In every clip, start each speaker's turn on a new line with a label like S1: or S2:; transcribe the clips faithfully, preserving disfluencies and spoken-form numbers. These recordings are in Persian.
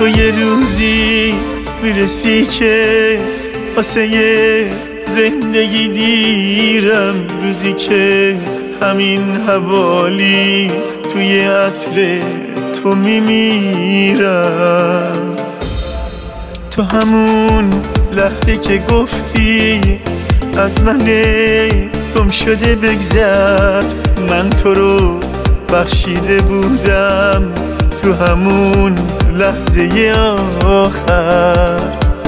S1: یه روزی میرسی که واسه یه زندگی دیرم، روزی که همین حوالی توی عطر تو میمیرم. تو همون لحظه که گفتی از من گم شده بگذر، من تو رو بخشیده بودم تو همون لحظه آخر.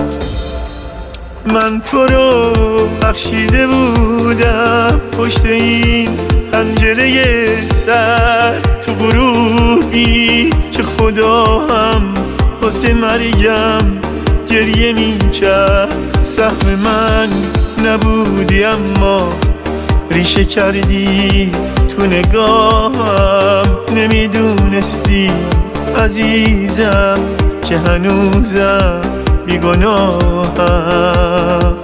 S1: من تو رو بخشیده بودم پشت این پنجره سر، تو غروبی که خدا هم واسه مریم گریه میکرد. سهم من نبودی اما ریشه کردی تو نگاهم، نمیدونستی عزیزم که هنوزم بیگناهم.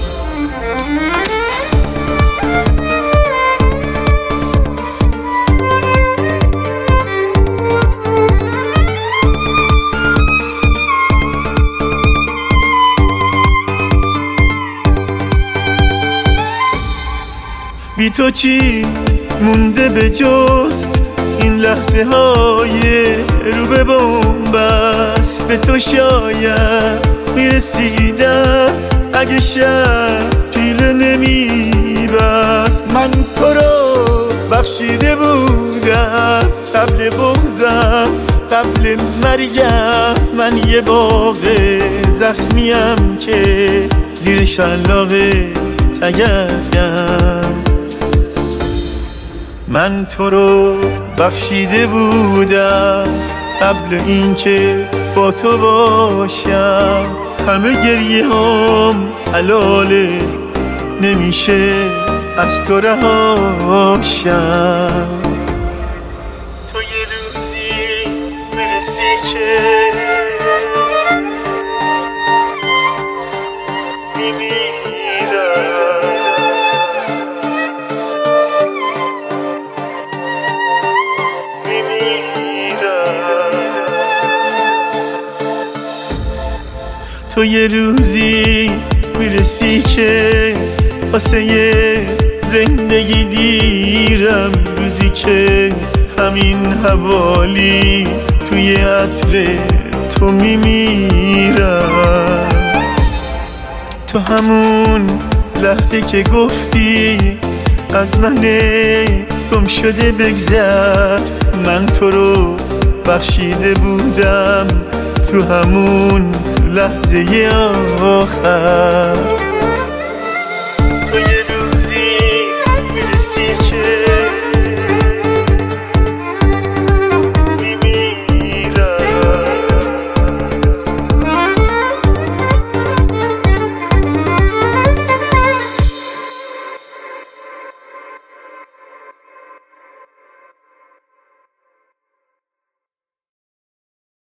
S1: بی تو چی مونده به جز این لحظه های رو به بنبست؟ به تو شاید میرسیدم اگه شب پیله نمیبست. من تو رو بخشیده بودم قبل بغضم، قبل مرگم. من یه باغ زخمیم که زیر شلاق تگرگم. من تو رو بخشیده بودم قبل اینکه با تو باشم. همه گریه هم حلاله، نمیشه از تو رهاشم. تو یه روزی میرسی که میمیرم. تو یه روزی میرسی که واسه یه زندگی دیرم، روزی که همین حوالی توی عطر تو میمیرم. تو همون لحظه که گفتی از من گم شده بگذر، من تو رو بخشیده بودم تو همون لحظه آخر. تو یه روزی میرسی که